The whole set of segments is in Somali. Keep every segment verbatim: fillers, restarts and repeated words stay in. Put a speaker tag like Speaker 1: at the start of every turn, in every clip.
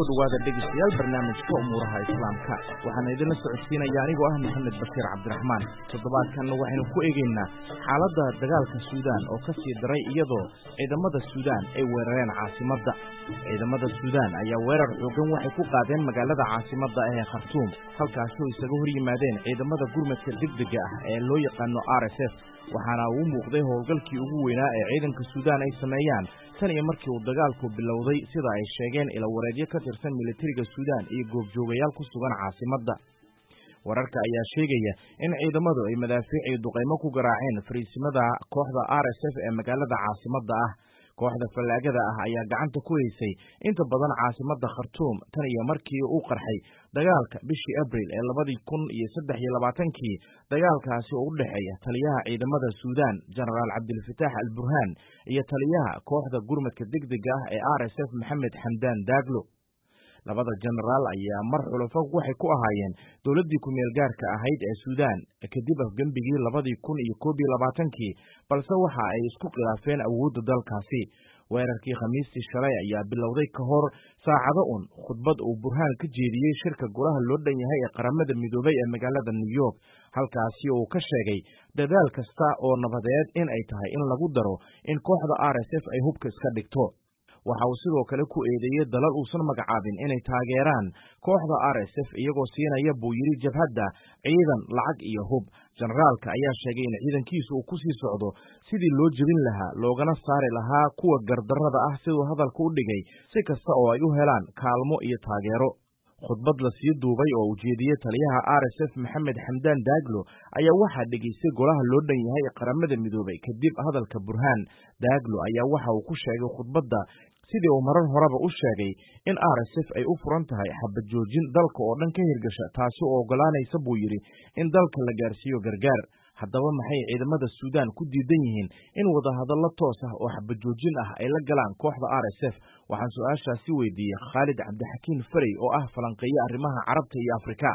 Speaker 1: soo dhawaada dhegeystayaal barnaamijka umuuraha islaamka waxaan idinla socodsiinayaa anigoo ah maxamed bashiir cabdiraxmaan toddobaadkan waxaynu ku eegaynaa xaaladda dagaalka suudaan oo ka sii daray iyadoo ciidamada suudaan ay weerareen caasimadda ciidamada suudaan ayaa weerar xoogan waxay ku qaadeen magaalada caasimadda ee khartuum halkaasoo isaga hor yimaadeen ciidamada gurmadka degdega ah ee loo yaqaano R S F waxaana uu muuqday howlgalkii ugu weynaa ee ciidanka suudaan ay sameeyaan tan iyo markii uu dagaalku bilowday sida ay sheegeen ilawareedyo ka tirsan militariga suudaan iyo goobjoogayaal ku sugan caasimadda wararka ayaa sheegaya in ciidamadu ay madaafiic iyo duqaymo ku garaaceen fariisimada kooxda R S F ee magaalada caasimadda ah kooxda fallaagada ah ayaa gacanta ku haysay inta badan caasimadda khartuum tan iyo markii uu qarxay dagaalka bishii abriil ee labadii kun iyo saddex iyo labaatankii dagaalkaasi oo u dhexeeya taliyaha ciidamada suudaan jenaraal cabdilfataax al burhaan iyo taliyaha kooxda gurmadka degdega ah ee R S F maxamed xamdaan daaglo labada jenaraal ayaa mar xulafo waxay ku ahaayeen dowladdii ku-meel gaarka ahayd ee suudaan kadib afgembigii labadii kun iyo koob iyo labaatankii balse waxa ay isku khilaafeen awoodda dalkaasi weerarkii khamiistii shalay ayaa bilowday ka hor saacado un khudbad uu burhaan ka jeediyey shirka golaha loo dhan yahay ee qaramada midoobay ee magaalada new york halkaasi uu ka sheegay dadaal kasta oo nabadeed in ay tahay in lagu daro in kooxda R S F ay hubka iska dhigto waxa uu sidoo kale ku eedeeyey dalal uusan magacaabin inay taageeraan kooxda R S F iyagoo siinaya buu yidhi jabhadda ciidan lacag iyo hub jenaraalka ayaa sheegay in ciidankiisu uu ku sii socdo sidii loo jebin lahaa loogana saari lahaa kuwa gardarrada ah siduu hadalka u dhigay si kasta oo ay u helaan kaalmo iyo taageero khudbad la sii duubay oo ujeediyey taliyaha R S F maxamed xamdaan daaglo ayaa waxaa dhegaystay golaha loo dhan yahay ee qaramada midoobay kadib hadalka burhaan daaglo ayaa waxa uu ku sheegay khudbadda sidii uu marar horeba u sheegay in R S F ay u furan tahay xabad joojin dalka oo dhan ka hirgasha taasi oo oggolaanaysa buu yidhi in dalka la gaarsiiyo gargaar haddaba maxay ciidamada suudaan ku diidan yihiin in wadahadallo toos ah oo xabad joojin ah ay la galaan kooxda R S F waxaan su-aashaasi weydiiyey khaalid cabdixakiin farey oo ah falanqeeye arrimaha carabta iyo afrika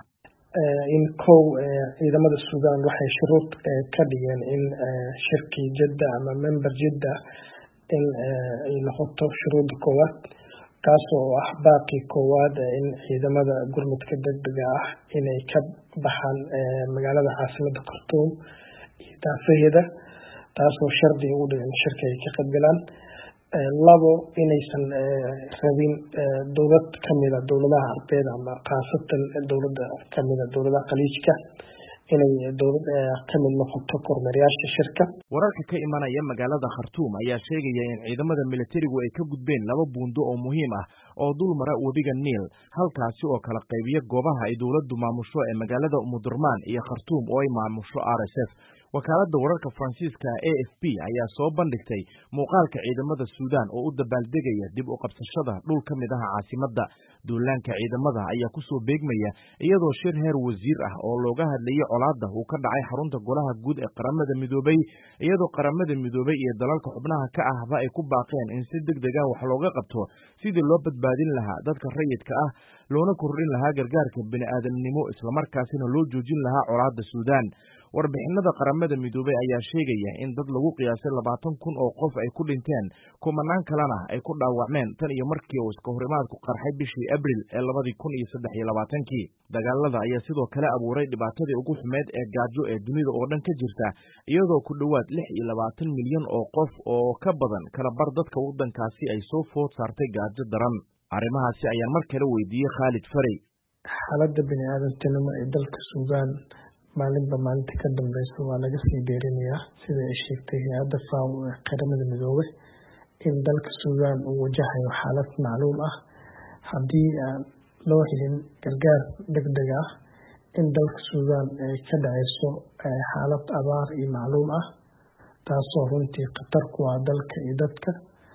Speaker 2: in kow ciidamada suudaan waxay shuruud ka dhigeen in shirkii jidda ama member jidda in ay noqoto shuruudda koowaad kaas oo ah baaqii koowaad in ciidamada gurmadka degdega ah inay ka baxaan magaalada caasimadda khartuum iyo daafaheeda taasoo shardi u dhigan shirka ay ka qaybgalaan labo inaysan rabin dowlad kamida dowladaha carbeed ama khaasatan dowladda kamida dowladaha khaliijka inay dowlad ka mid noqoto kormeerayaasha shirka
Speaker 1: wararka ka imanaya magaalada khartuum ayaa sheegaya in ciidamada militarigu ay ka gudbeen laba buundo oo muhiim ah oo dul mara webiga niil halkaasi oo kala qaybiya goobaha ay dowladdu maamusho ee magaalada umudurmaan iyo khartuum oo ay maamusho R S F wakaaladda wararka faransiiska A F P ayaa soo bandhigtay muuqaalka ciidamada suudaan oo u dabaaldegaya dib u qabsashada dhul ka mid ah caasimadda duulaanka ciidamada ayaa ku soo beegmaya iyadoo shir heer wasiir ah oo looga hadlayay colaadda uu ka dhacay xarunta golaha guud ee qaramada midoobay iyadoo qaramada midoobay iyo dalalka xubnaha ka ahba ay ku baaqeen in si degdeg ah wax looga qabto sidii loo badbaadin lahaa dadka rayidka ah loona kordhin lahaa gargaarka bini'aadamnimo islamarkaasina loo joojin lahaa colaadda suudaan warbixinada qaramada midoobay ayaa sheegaya in dad lagu qiyaasay labaatan kun oo qof ay ku dhinteen kumanaan kalena ay ku dhaawacmeen tan iyo markii uu iska horimaadku qarxay bishii abriil ee labadii kun iyo saddex iyo labaatankii dagaalada ayaa sidoo kale abuuray dhibaatadii ugu xumeed ee gaajo ee dunida oo dhan ka jirta iyadoo ku dhowaad lix iyo labaatan milyan oo qof oo ka badan kala bar dadka waddankaasi ay soo food saartay gaajo daran arrimahaasi ayaan mar kale weydiiyey khaalid farey
Speaker 2: xaaladda bini'aadantinimo ee dalka suudaan maalinba maalinta ka dambeysa waa laga sii beerinayaa sida ay sheegtay hay-adda F A O ee qaramada midoobay in dalka suudaan uu wajahayo xaalad macluul ah haddii aan loo helin gargaar degdeg ah in dalka suudaan ay ka dhaceyso xaalad abaar iyo macluul ah taasoo runtii khatar ku ah dalka iyo dadka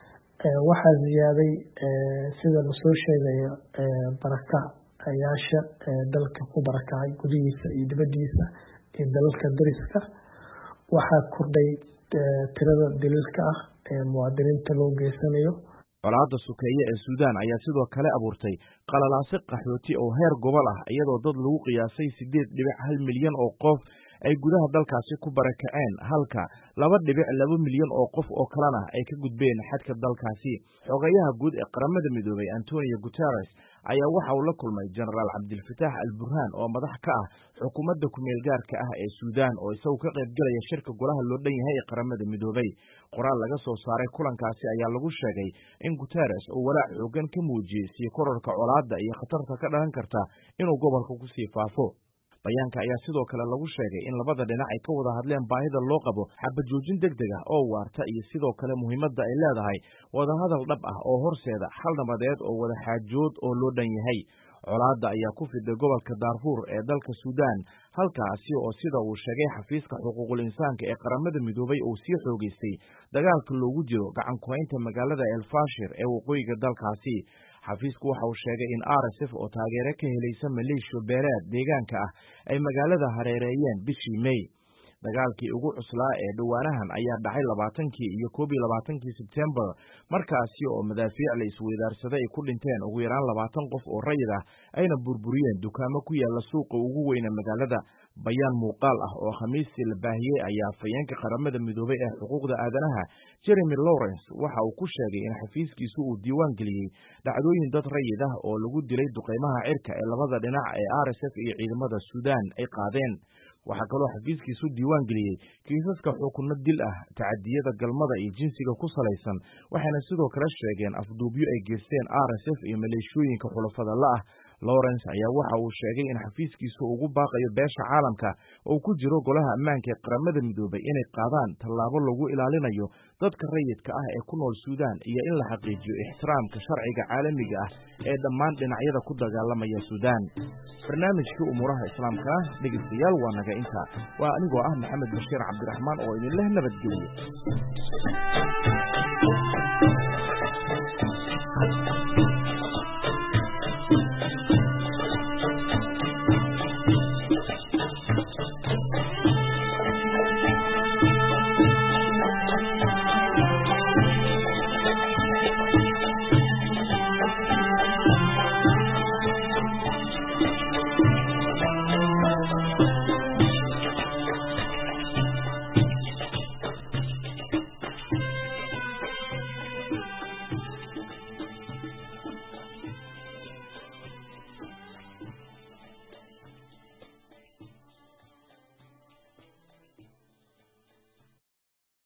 Speaker 2: waxaa ziyaaday sida lasoo sheegayo barakac ayaasha dalka ku barakacay gudihiisa iyo dibaddiisa iyo dalalka dariska waxaa kordhay tirada daliilka ah ee muwaadiniinta loo geysanayo
Speaker 1: colaadda sukeeye ee suudaan ayaa sidoo kale abuurtay qalalaase qaxooti oo heer gobol ah iyadoo dad lagu qiyaasay siddeed dhibic hal milyan oo qof ay gudaha dalkaasi ku barakaceen halka laba dhibic laba milyan oo qof oo kalena ay ka gudbeen xadka dalkaasi xogayaha guud ee qaramada midoobay Antonio Guterres ayaa waxa uu la kulmay jenaraal cabdilfataax al-burhaan oo madax ka ah xukuumadda ku-meel gaarka ah ee suudaan oo isagu ka qayb galaya shirka golaha loo dhan yahay ee qaramada midoobay. qoraal laga soo saaray kulankaasi ayaa lagu sheegay in guterres uu walaac xoogan ka muujiyey sii kororka colaadda iyo khatarta ka dhalan karta inuu gobolka ku sii faafo. bayaanka ayaa sidoo kale lagu sheegay in labada dhinac ay ka wada hadleen baahida loo qabo xabajoojin degdeg ah oo waarta iyo sidoo kale muhiimadda ay leedahay wadahadal dhab ah oo horseeda xal nabadeed oo wada xaajood oo loo dhan yahay. colaadda ayaa ku fiday gobolka daarfuur ee dalka suudaan, halkaasi oo sida uu sheegay xafiiska xuquuqul insaanka ee qaramada midoobay uu sii xoogeystay dagaalka loogu jiro gacan ku-haynta magaalada elfashir ee waqooyiga dalkaasi. xafiisku waxa uu sheegay in r s f oo taageero ka helaysa maleeshiyo beeleed deegaanka ah ay magaalada hareereeyeen bishii May. dagaalkii ugu cuslaa ee dhowaanahan ayaa dhacay labaatankii iyo koob iyo labaatankii Sebtembar, markaasi oo madaafiic la isweydaarsaday ay ku dhinteen ugu yaraan labaatan qof oo rayid ah ayna burburiyeen dukaamo ku yaala suuqa ugu weyne magaalada. bayaan muuqaal ah oo khamiistii la baahiyey ayaa afhayeenka qaramada midoobay ee xuquuqda aadanaha Jeremy Lawrence waxa uu ku sheegay in xafiiskiisu uu diiwaan geliyey dhacdooyin dad rayid ah oo lagu dilay duqeymaha cirka ee labada dhinac ee r s f iyo ciidamada Suudaan ay qaadeen. waxaa kaloo xafiiskiisu diiwaan geliyey kiisaska xukunno dil ah, tacadiyada galmada iyo jinsiga ku salaysan, waxayna sidoo kale sheegeen afduubyo ay geysteen r s f iyo maleeshooyinka xulafada la ah. Lawrence ayaa waxa uu sheegay in xafiiskiisu ugu baaqayo beesha caalamka oo ku jiro golaha ammaanka ee qaramada midoobay inay qaadaan tallaabo lagu ilaalinayo dadka rayidka ah ee ku nool Suudaan iyo in la xaqiijiyo ixtiraamka sharciga caalamiga ah ee dhammaan dhinacyada ku dagaalamaya Suudaan. barnaamijkii umuuraha islaamka ah dhegeystayaal waa naga intaa. waa anigoo ah Maxamed Bashiir Cabdiraxmaan oo idin leh nabadgelyo.